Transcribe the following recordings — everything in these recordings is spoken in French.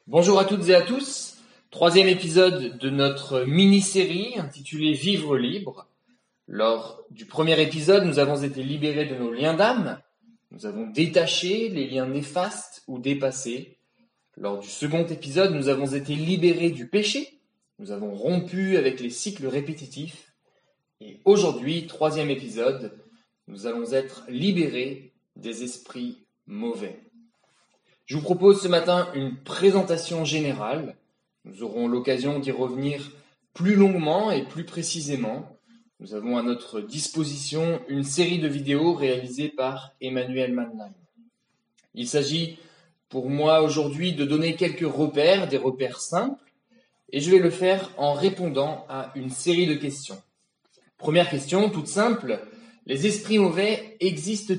Bonjour à toutes et à tous, troisième épisode de notre mini-série intitulée Vivre libre. Lors du premier épisode, nous avons été libérés de nos liens d'âme, nous avons détaché les liens néfastes ou dépassés. Lors du second épisode, nous avons été libérés du péché, nous avons rompu avec les cycles répétitifs. Et aujourd'hui, troisième épisode, nous allons être libérés des esprits mauvais. Je vous propose ce matin une présentation générale. Nous aurons l'occasion d'y revenir plus longuement et plus précisément. Nous avons à notre disposition une série de vidéos réalisées par Emmanuel Mannheim. Il s'agit pour moi aujourd'hui de donner quelques repères, des repères simples, et je vais le faire en répondant à une série de questions. Première question, toute simple, les esprits mauvais existent-ils ?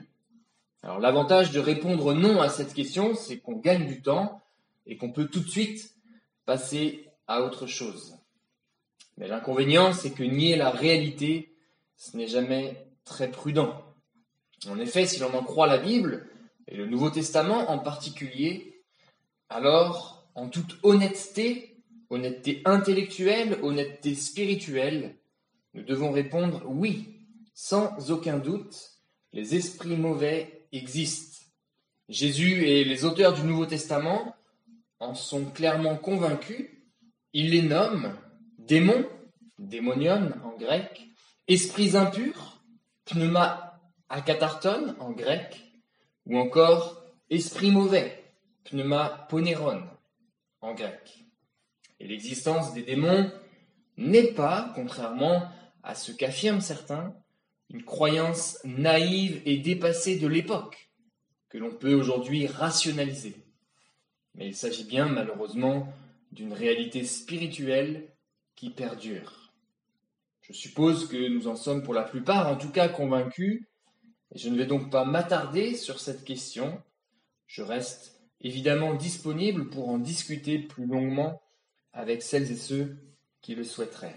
Alors l'avantage de répondre non à cette question, c'est qu'on gagne du temps et qu'on peut tout de suite passer à autre chose. Mais l'inconvénient, c'est que nier la réalité, ce n'est jamais très prudent. En effet, si l'on en croit la Bible, et le Nouveau Testament en particulier, alors, en toute honnêteté intellectuelle, honnêteté spirituelle, nous devons répondre oui, sans aucun doute, les esprits mauvais existent. Jésus et les auteurs du Nouveau Testament en sont clairement convaincus. Ils les nomment démons, démonion en grec, esprits impurs, pneuma akatharton en grec, ou encore esprits mauvais, pneuma poneron en grec. Et l'existence des démons n'est pas, contrairement à ce qu'affirment certains, une croyance naïve et dépassée de l'époque, que l'on peut aujourd'hui rationaliser. Mais il s'agit bien, malheureusement, d'une réalité spirituelle qui perdure. Je suppose que nous en sommes pour la plupart, en tout cas convaincus, et je ne vais donc pas m'attarder sur cette question. Je reste évidemment disponible pour en discuter plus longuement avec celles et ceux qui le souhaiteraient.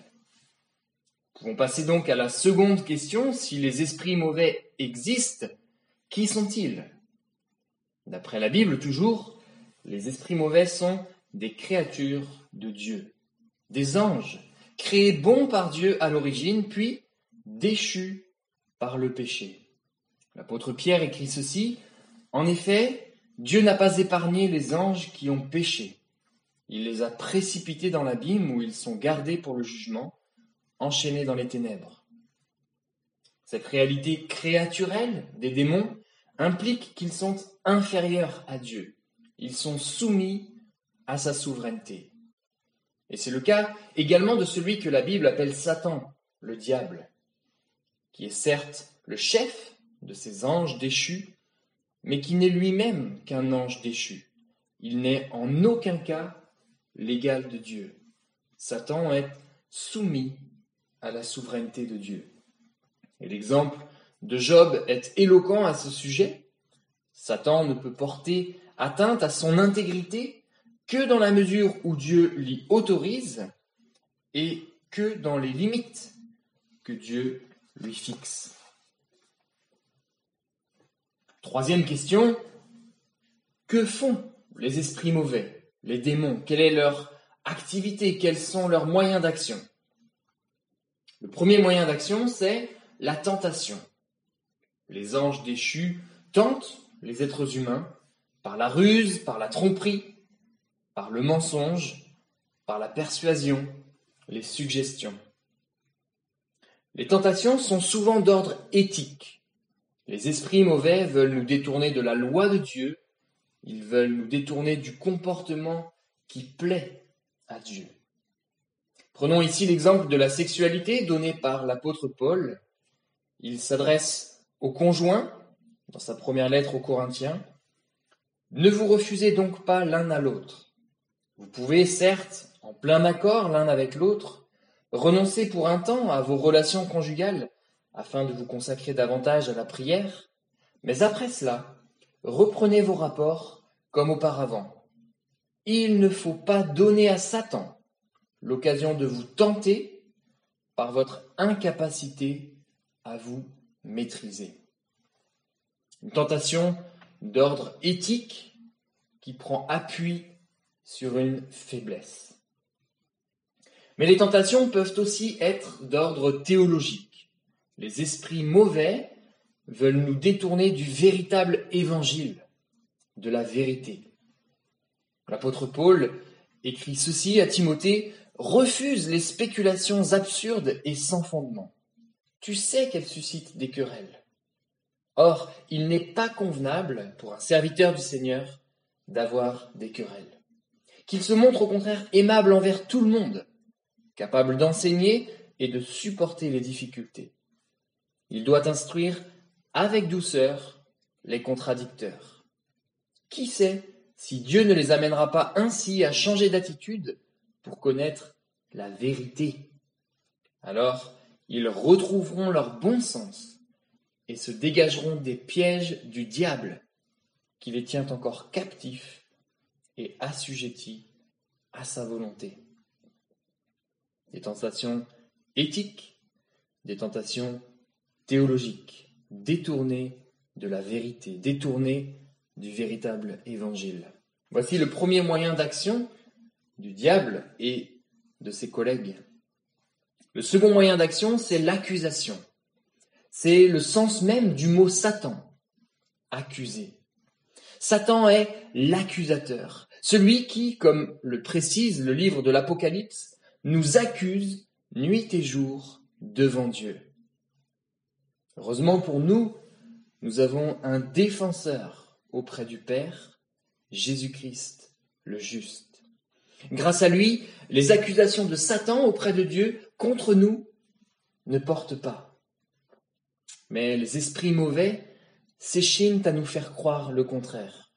Nous pouvons passer donc à la seconde question. Si les esprits mauvais existent, qui sont-ils ? D'après la Bible, toujours, les esprits mauvais sont des créatures de Dieu, des anges, créés bons par Dieu à l'origine, puis déchus par le péché. L'apôtre Pierre écrit ceci, « En effet, Dieu n'a pas épargné les anges qui ont péché. Il les a précipités dans l'abîme où ils sont gardés pour le jugement, enchaînés dans les ténèbres. » Cette réalité créaturelle des démons implique qu'ils sont inférieurs à Dieu. Ils sont soumis à sa souveraineté. Et c'est le cas également de celui que la Bible appelle Satan, le diable, qui est certes le chef de ces anges déchus, mais qui n'est lui-même qu'un ange déchu. Il n'est en aucun cas l'égal de Dieu. Satan est soumis à la souveraineté de Dieu. Et l'exemple de Job est éloquent à ce sujet. Satan ne peut porter atteinte à son intégrité que dans la mesure où Dieu l'y autorise et que dans les limites que Dieu lui fixe. Troisième question, que font les esprits mauvais, les démons ? Quelle est leur activité ? Quels sont leurs moyens d'action ? Le premier moyen d'action, c'est la tentation. Les anges déchus tentent les êtres humains par la ruse, par la tromperie, par le mensonge, par la persuasion, les suggestions. Les tentations sont souvent d'ordre éthique. Les esprits mauvais veulent nous détourner de la loi de Dieu, ils veulent nous détourner du comportement qui plaît à Dieu. Prenons ici l'exemple de la sexualité donné par l'apôtre Paul. Il s'adresse aux conjoints, dans sa première lettre aux Corinthiens. « Ne vous refusez donc pas l'un à l'autre. Vous pouvez, certes, en plein accord l'un avec l'autre, renoncer pour un temps à vos relations conjugales afin de vous consacrer davantage à la prière, mais après cela, reprenez vos rapports comme auparavant. Il ne faut pas donner à Satan l'occasion de vous tenter par votre incapacité à vous maîtriser. » Une tentation d'ordre éthique qui prend appui sur une faiblesse. Mais les tentations peuvent aussi être d'ordre théologique. Les esprits mauvais veulent nous détourner du véritable évangile, de la vérité. L'apôtre Paul écrit ceci à Timothée: « Refuse les spéculations absurdes et sans fondement. Tu sais qu'elles suscitent des querelles. Or, il n'est pas convenable pour un serviteur du Seigneur d'avoir des querelles. Qu'il se montre au contraire aimable envers tout le monde, capable d'enseigner et de supporter les difficultés. Il doit instruire avec douceur les contradicteurs. Qui sait si Dieu ne les amènera pas ainsi à changer d'attitude pour connaître la vérité? Alors, ils retrouveront leur bon sens et se dégageront des pièges du diable qui les tient encore captifs et assujettis à sa volonté. » Des tentations éthiques, des tentations théologiques, détournées de la vérité, détournées du véritable évangile. Voici le premier moyen d'action du diable et de ses collègues. Le second moyen d'action, c'est l'accusation. C'est le sens même du mot Satan, accuser. Satan est l'accusateur, celui qui, comme le précise le livre de l'Apocalypse, nous accuse nuit et jour devant Dieu. Heureusement pour nous, nous avons un défenseur auprès du Père, Jésus-Christ, le juste. Grâce à lui, les accusations de Satan auprès de Dieu contre nous ne portent pas. Mais les esprits mauvais s'échinent à nous faire croire le contraire.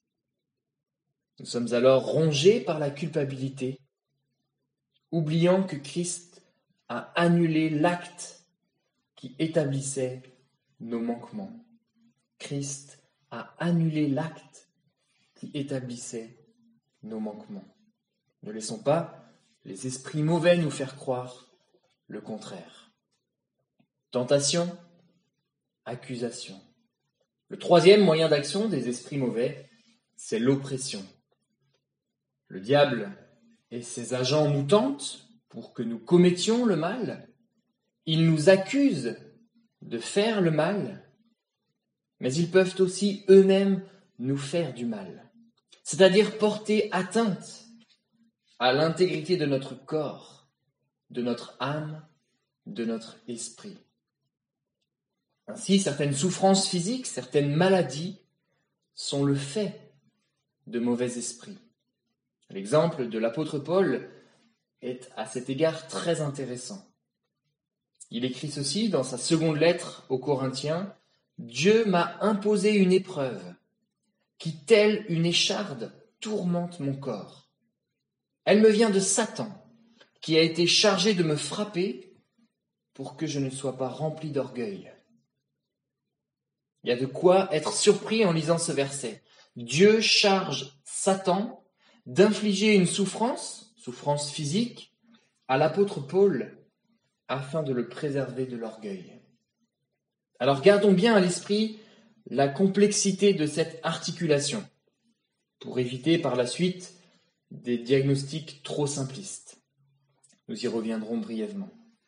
Nous sommes alors rongés par la culpabilité, oubliant que Christ a annulé l'acte qui établissait nos manquements. Christ a annulé l'acte qui établissait nos manquements. Ne laissons pas les esprits mauvais nous faire croire le contraire. Tentation, accusation. Le troisième moyen d'action des esprits mauvais, c'est l'oppression. Le diable et ses agents nous tentent pour que nous commettions le mal. Ils nous accusent de faire le mal, mais ils peuvent aussi eux-mêmes nous faire du mal, c'est-à-dire porter atteinte à l'intégrité de notre corps, de notre âme, de notre esprit. Ainsi, certaines souffrances physiques, certaines maladies sont le fait de mauvais esprits. L'exemple de l'apôtre Paul est à cet égard très intéressant. Il écrit ceci dans sa seconde lettre aux Corinthiens: « Dieu m'a imposé une épreuve qui, telle une écharde, tourmente mon corps. Elle me vient de Satan, qui a été chargé de me frapper pour que je ne sois pas rempli d'orgueil. » Il y a de quoi être surpris en lisant ce verset. Dieu charge Satan d'infliger une souffrance physique, à l'apôtre Paul, afin de le préserver de l'orgueil. Alors gardons bien à l'esprit la complexité de cette articulation, pour éviter par la suite des diagnostics trop simplistes. Nous y reviendrons brièvement.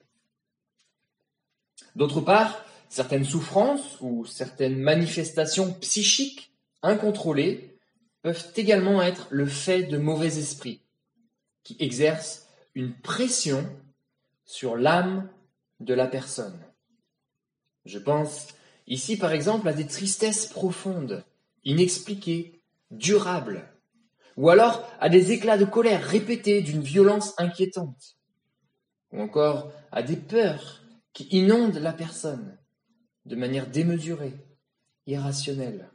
D'autre part, certaines souffrances ou certaines manifestations psychiques incontrôlées peuvent également être le fait de mauvais esprits qui exercent une pression sur l'âme de la personne. Je pense ici par exemple à des tristesses profondes, inexpliquées, durables, ou alors à des éclats de colère répétés d'une violence inquiétante, ou encore à des peurs qui inondent la personne de manière démesurée, irrationnelle.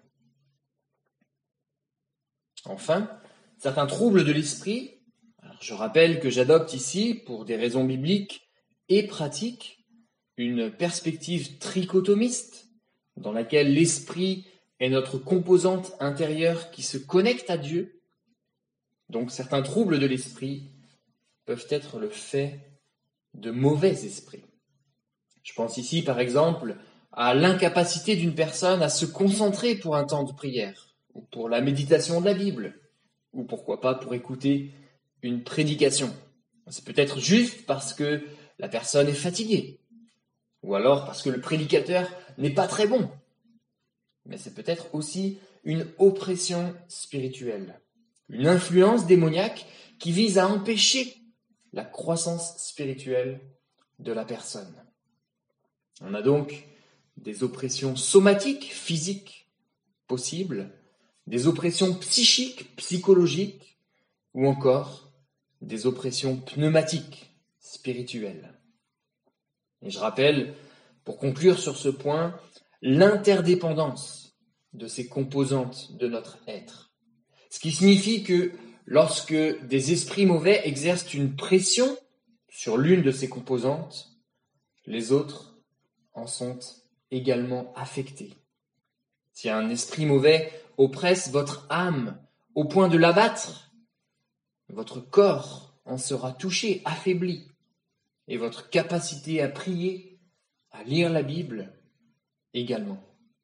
Enfin, certains troubles de l'esprit, alors je rappelle que j'adopte ici, pour des raisons bibliques et pratiques, une perspective trichotomiste, dans laquelle l'esprit est notre composante intérieure qui se connecte à Dieu. Donc certains troubles de l'esprit peuvent être le fait de mauvais esprits. Je pense ici par exemple à l'incapacité d'une personne à se concentrer pour un temps de prière ou pour la méditation de la Bible, ou pourquoi pas pour écouter une prédication. C'est peut-être juste parce que la personne est fatiguée, ou alors parce que le prédicateur n'est pas très bon. Mais c'est peut-être aussi une oppression spirituelle, une influence démoniaque qui vise à empêcher la croissance spirituelle de la personne. On a donc des oppressions somatiques, physiques possibles, des oppressions psychiques, psychologiques, ou encore des oppressions pneumatiques, spirituelles. Et je rappelle, pour conclure sur ce point, l'interdépendance de ces composantes de notre être. Ce qui signifie que lorsque des esprits mauvais exercent une pression sur l'une de ces composantes, les autres en sont également affectés. Si un esprit mauvais oppresse votre âme au point de l'abattre, votre corps en sera touché, affaibli, et votre capacité à prier, à lire la Bible également.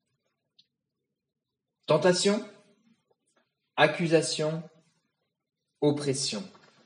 Tentation, accusation, oppression.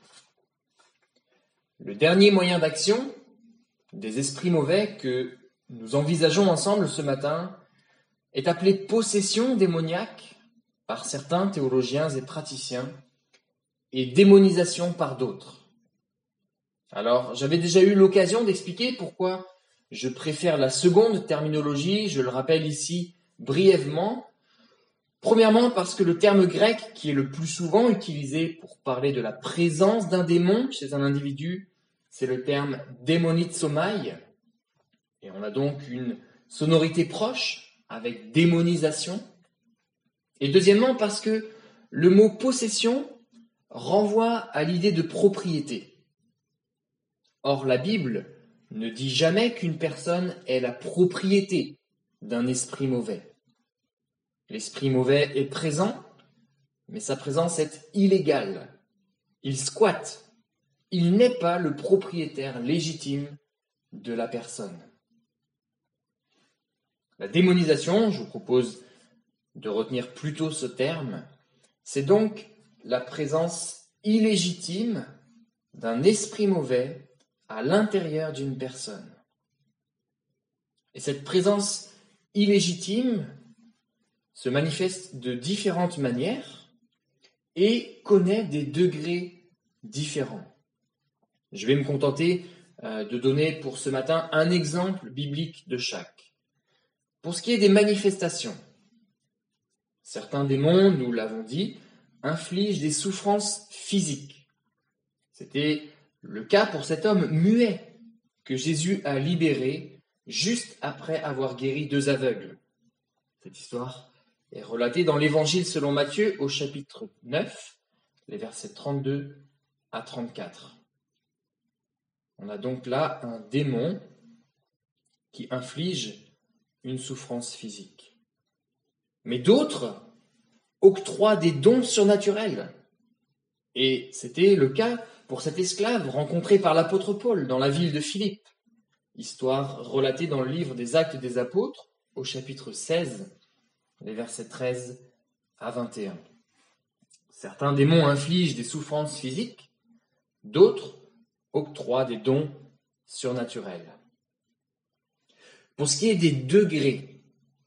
Le dernier moyen d'action des esprits mauvais que nous envisageons ensemble ce matin est appelé possession démoniaque par certains théologiens et praticiens et démonisation par d'autres. Alors, j'avais déjà eu l'occasion d'expliquer pourquoi je préfère la seconde terminologie, je le rappelle ici brièvement. Premièrement, parce que le terme grec qui est le plus souvent utilisé pour parler de la présence d'un démon chez un individu, c'est le terme démonizomai. Et on a donc une sonorité proche avec démonisation. Et deuxièmement, parce que le mot possession renvoie à l'idée de propriété. Or, la Bible ne dit jamais qu'une personne est la propriété d'un esprit mauvais. L'esprit mauvais est présent, mais sa présence est illégale. Il squatte. Il n'est pas le propriétaire légitime de la personne. La démonisation, je vous propose de retenir plutôt ce terme, c'est donc la présence illégitime d'un esprit mauvais à l'intérieur d'une personne. Et cette présence illégitime se manifeste de différentes manières et connaît des degrés différents. Je vais me contenter de donner pour ce matin un exemple biblique de chaque. Pour ce qui est des manifestations, certains démons, nous l'avons dit, infligent des souffrances physiques. C'était le cas pour cet homme muet que Jésus a libéré juste après avoir guéri 2 aveugles. Cette histoire est relatée dans l'Évangile selon Matthieu au chapitre 9, les versets 32 à 34. On a donc là un démon qui inflige une souffrance physique. Mais d'autres octroient des dons surnaturels. Et c'était le cas pour cet esclave rencontré par l'apôtre Paul dans la ville de Philippe. Histoire relatée dans le livre des Actes des Apôtres au chapitre 16, les versets 13 à 21. Certains démons infligent des souffrances physiques, d'autres octroient des dons surnaturels. Pour ce qui est des degrés,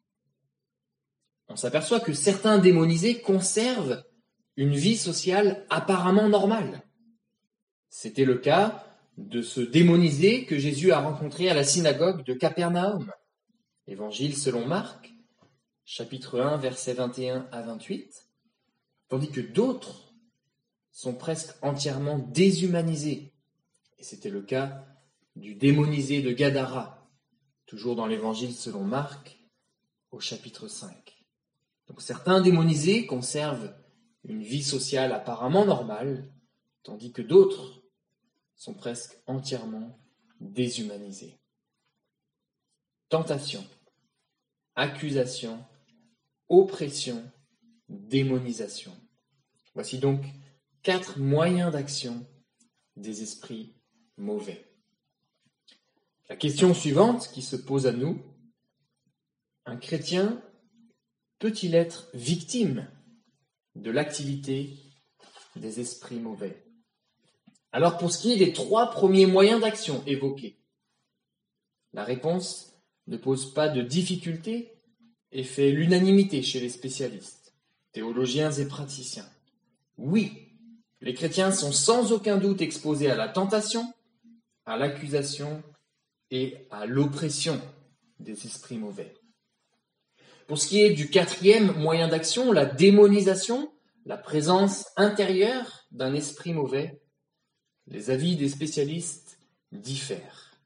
on s'aperçoit que certains démonisés conservent une vie sociale apparemment normale. C'était le cas de ce démonisé que Jésus a rencontré à la synagogue de Capernaum. Évangile selon Marc, chapitre 1, versets 21 à 28, tandis que d'autres sont presque entièrement déshumanisés. Et c'était le cas du démonisé de Gadara, toujours dans l'Évangile selon Marc, au chapitre 5. Donc certains démonisés conservent une vie sociale apparemment normale, tandis que d'autres sont presque entièrement déshumanisés. Tentation, accusation, oppression, démonisation. Voici donc 4 moyens d'action des esprits mauvais. La question suivante qui se pose à nous, un chrétien peut-il être victime de l'activité des esprits mauvais. Alors pour ce qui est des 3 premiers moyens d'action évoqués, la réponse ne pose pas de difficulté et fait l'unanimité chez les spécialistes, théologiens et praticiens. Oui, les chrétiens sont sans aucun doute exposés à la tentation, à l'accusation et à l'oppression des esprits mauvais. Pour ce qui est du 4e moyen d'action, la démonisation, la présence intérieure d'un esprit mauvais, les avis des spécialistes diffèrent.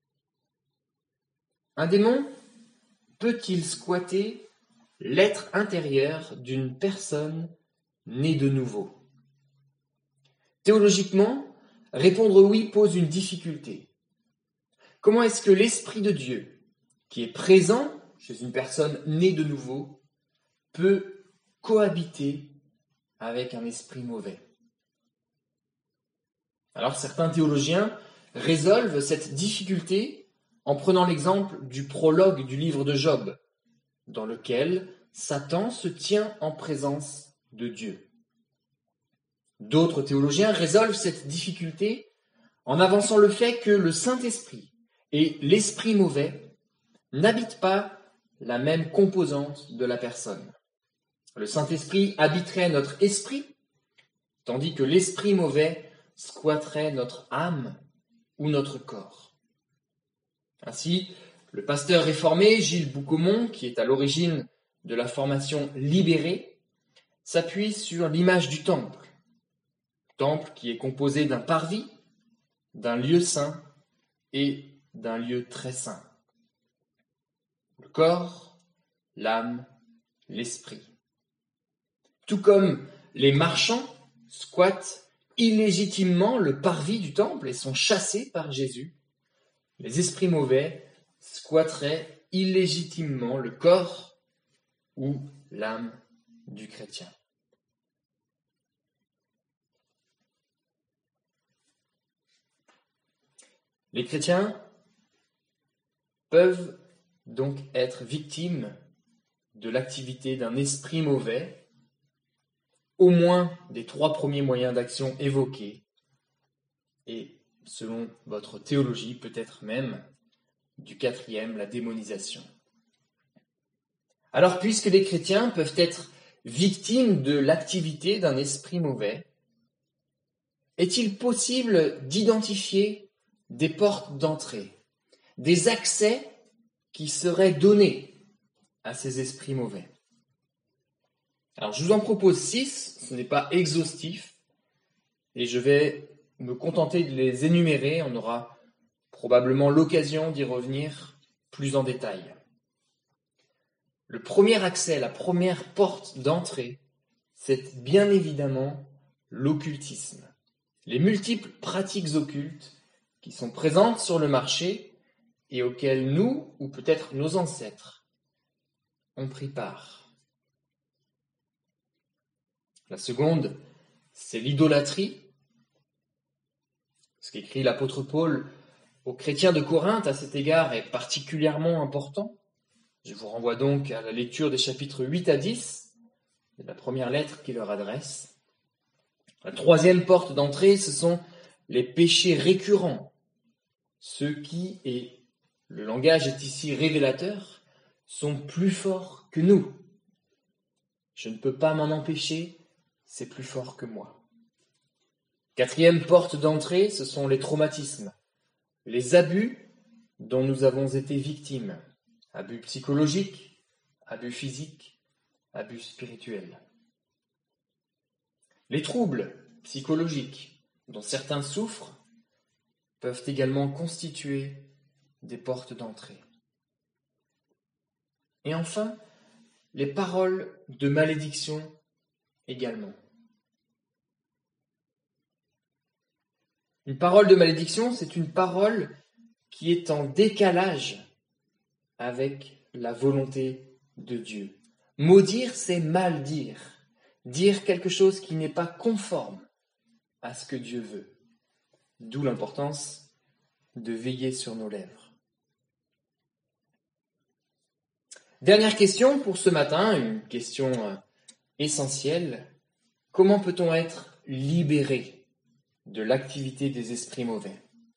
Un démon peut-il squatter l'être intérieur d'une personne née de nouveau ? Théologiquement, répondre oui pose une difficulté. Comment est-ce que l'Esprit de Dieu, qui est présent chez une personne née de nouveau, peut cohabiter avec un esprit mauvais ? Alors certains théologiens résolvent cette difficulté en prenant l'exemple du prologue du livre de Job, dans lequel Satan se tient en présence de Dieu. D'autres théologiens résolvent cette difficulté en avançant le fait que le Saint-Esprit et l'esprit mauvais n'habitent pas la même composante de la personne. Le Saint-Esprit habiterait notre esprit, tandis que l'esprit mauvais squatterait notre âme ou notre corps. Ainsi, le pasteur réformé Gilles Boucaumont, qui est à l'origine de la formation libérée, s'appuie sur l'image du temple qui est composé d'un parvis, d'un lieu saint et d'un lieu très saint. Le corps, l'âme, l'esprit. Tout comme les marchands squattent illégitimement le parvis du temple et sont chassés par Jésus, les esprits mauvais squatteraient illégitimement le corps ou l'âme du chrétien. Les chrétiens peuvent donc être victimes de l'activité d'un esprit mauvais, au moins des 3 premiers moyens d'action évoqués, et selon votre théologie, peut-être même du 4e, la démonisation. Alors, puisque les chrétiens peuvent être victimes de l'activité d'un esprit mauvais, est-il possible d'identifier des portes d'entrée, des accès qui seraient donnés à ces esprits mauvais? Alors, je vous en propose 6, ce n'est pas exhaustif, et je vais me contenter de les énumérer, on aura probablement l'occasion d'y revenir plus en détail. Le premier accès, la première porte d'entrée, c'est bien évidemment l'occultisme. Les multiples pratiques occultes qui sont présentes sur le marché et auxquelles nous, ou peut-être nos ancêtres, ont pris part. La seconde, c'est l'idolâtrie. Ce qu'écrit l'apôtre Paul aux chrétiens de Corinthe à cet égard est particulièrement important. Je vous renvoie donc à la lecture des chapitres 8 à 10 de la première lettre qu'il leur adresse. La troisième porte d'entrée, ce sont les péchés récurrents, ceux qui, et le langage est ici révélateur, sont plus forts que nous. Je ne peux pas m'en empêcher, c'est plus fort que moi. Quatrième porte d'entrée, ce sont les traumatismes, les abus dont nous avons été victimes, abus psychologiques, abus physiques, abus spirituels. Les troubles psychologiques dont certains souffrent peuvent également constituer des portes d'entrée. Et enfin, les paroles de malédiction également. Une parole de malédiction, c'est une parole qui est en décalage avec la volonté de Dieu. Maudire, c'est mal dire. Dire quelque chose qui n'est pas conforme à ce que Dieu veut. D'où l'importance de veiller sur nos lèvres. Dernière question pour ce matin, une question essentielle. Comment peut-on être libérés de l'activité des esprits mauvais.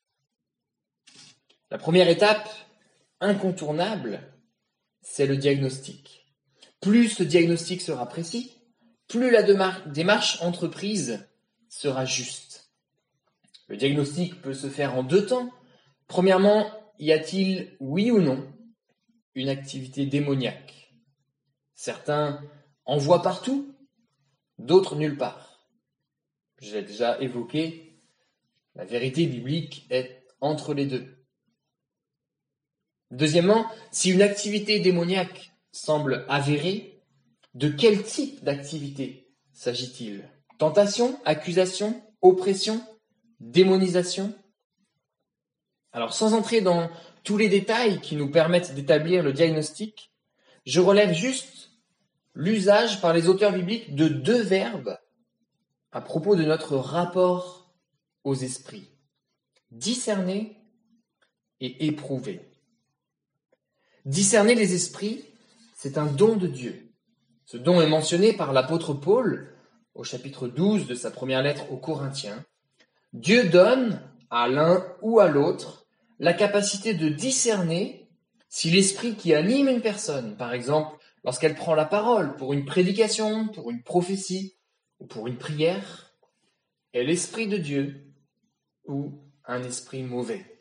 La première étape, incontournable, c'est le diagnostic. Plus ce diagnostic sera précis, plus la démarche entreprise sera juste. Le diagnostic peut se faire en 2 temps. Premièrement, y a-t-il, oui ou non, une activité démoniaque? Certains en voient partout, d'autres nulle part. J'ai déjà évoqué, la vérité biblique est entre les deux. Deuxièmement, si une activité démoniaque semble avérée, de quel type d'activité s'agit-il? Tentation, accusation, oppression, démonisation? Alors, sans entrer dans tous les détails qui nous permettent d'établir le diagnostic, je relève juste l'usage par les auteurs bibliques de 2 verbes à propos de notre rapport aux esprits. Discerner et éprouver. Discerner les esprits, c'est un don de Dieu. Ce don est mentionné par l'apôtre Paul au chapitre 12 de sa première lettre aux Corinthiens. Dieu donne à l'un ou à l'autre la capacité de discerner si l'esprit qui anime une personne, par exemple lorsqu'elle prend la parole pour une prédication, pour une prophétie ou pour une prière, est l'esprit de Dieu ou un esprit mauvais.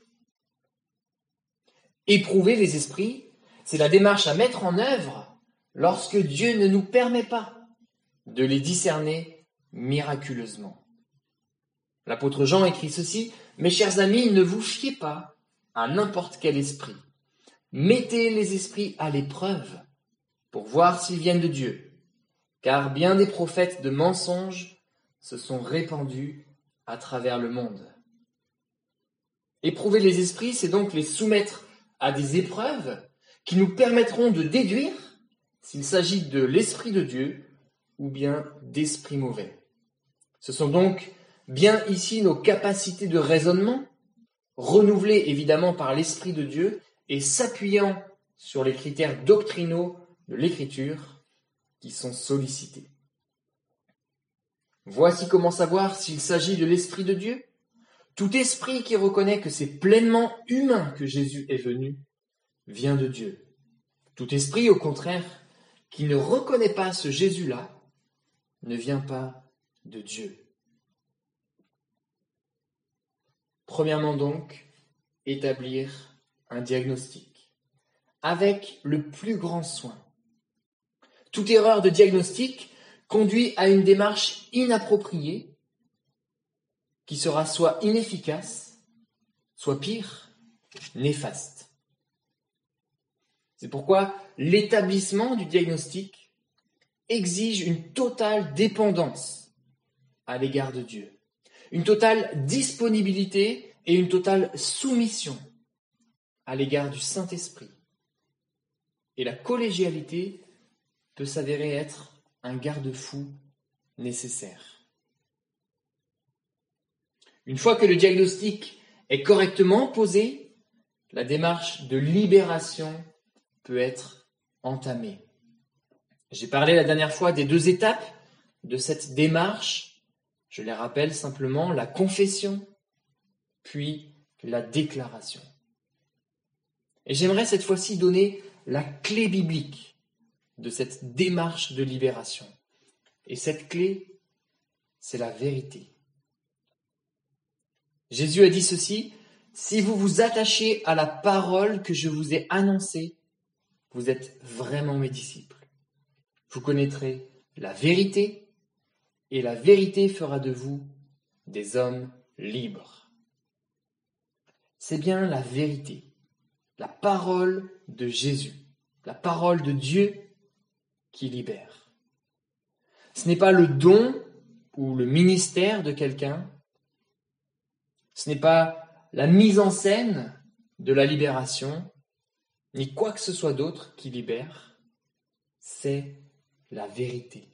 Éprouver les esprits, c'est la démarche à mettre en œuvre lorsque Dieu ne nous permet pas de les discerner miraculeusement. L'apôtre Jean écrit ceci: « Mes chers amis, ne vous fiez pas à n'importe quel esprit. Mettez les esprits à l'épreuve pour voir s'ils viennent de Dieu, car bien des prophètes de mensonges se sont répandus à travers le monde. » Éprouver les esprits, c'est donc les soumettre à des épreuves qui nous permettront de déduire s'il s'agit de l'Esprit de Dieu ou bien d'esprits mauvais. Ce sont donc bien ici nos capacités de raisonnement, renouvelées évidemment par l'Esprit de Dieu et s'appuyant sur les critères doctrinaux de l'Écriture, qui sont sollicités. Voici comment savoir s'il s'agit de l'Esprit de Dieu. Tout esprit qui reconnaît que c'est pleinement humain que Jésus est venu vient de Dieu. Tout esprit, au contraire, qui ne reconnaît pas ce Jésus-là, ne vient pas de Dieu. Premièrement donc, établir un diagnostic avec le plus grand soin. Toute erreur de diagnostic conduit à une démarche inappropriée qui sera soit inefficace, soit pire, néfaste. C'est pourquoi l'établissement du diagnostic exige une totale dépendance à l'égard de Dieu, une totale disponibilité et une totale soumission à l'égard du Saint-Esprit. Et la collégialité peut s'avérer être un garde-fou nécessaire. Une fois que le diagnostic est correctement posé, la démarche de libération peut être entamée. J'ai parlé la dernière fois des 2 étapes de cette démarche. Je les rappelle simplement: la confession, puis la déclaration. Et j'aimerais cette fois-ci donner la clé biblique de cette démarche de libération. Et cette clé, c'est la vérité. Jésus a dit ceci: « Si vous vous attachez à la parole que je vous ai annoncée, vous êtes vraiment mes disciples. Vous connaîtrez la vérité, et la vérité fera de vous des hommes libres. » C'est bien la vérité, la parole de Jésus, la parole de Dieu qui libère. Ce n'est pas le don ou le ministère de quelqu'un, ce n'est pas la mise en scène de la libération, ni quoi que ce soit d'autre qui libère, c'est la vérité.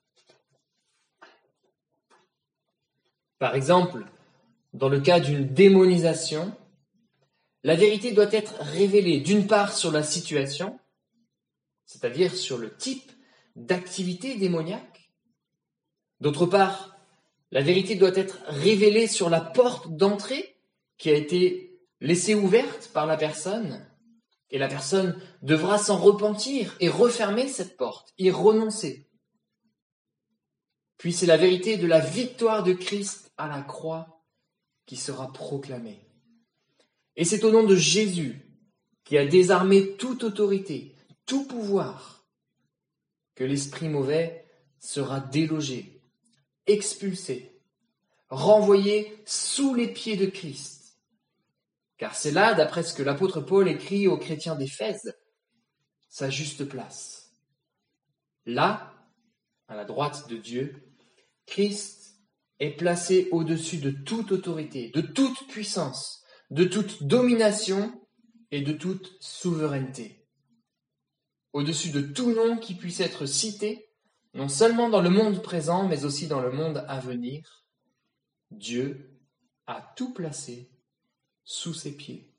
Par exemple, dans le cas d'une démonisation, la vérité doit être révélée d'une part sur la situation, c'est-à-dire sur le type d'activité démoniaque, d'autre part La vérité doit être révélée sur la porte d'entrée qui a été laissée ouverte par la personne. Et la personne devra s'en repentir et refermer cette porte, y renoncer. Puis c'est la vérité de la victoire de Christ à la croix qui sera proclamée. Et c'est au nom de Jésus, qui a désarmé toute autorité, tout pouvoir, que l'esprit mauvais sera délogé, expulsé, renvoyé sous les pieds de Christ. Car c'est là, d'après ce que l'apôtre Paul écrit aux chrétiens d'Éphèse, sa juste place. Là, à la droite de Dieu, Christ est placé au-dessus de toute autorité, de toute puissance, de toute domination et de toute souveraineté. Au-dessus de tout nom qui puisse être cité, non seulement dans le monde présent, mais aussi dans le monde à venir, Dieu a tout placé sous ses pieds.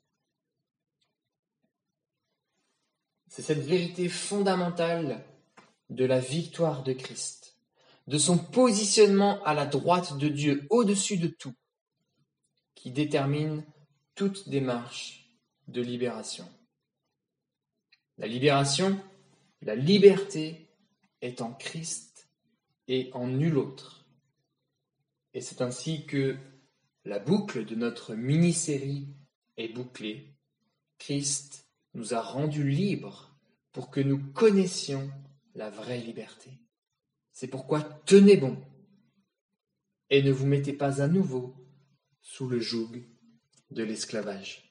C'est cette vérité fondamentale de la victoire de Christ, de son positionnement à la droite de Dieu, au-dessus de tout, qui détermine toute démarche de libération. La libération, la liberté est en Christ et en nul autre. Et c'est ainsi que la boucle de notre mini-série est bouclée. Christ nous a rendus libres pour que nous connaissions la vraie liberté. C'est pourquoi tenez bon et ne vous mettez pas à nouveau sous le joug de l'esclavage.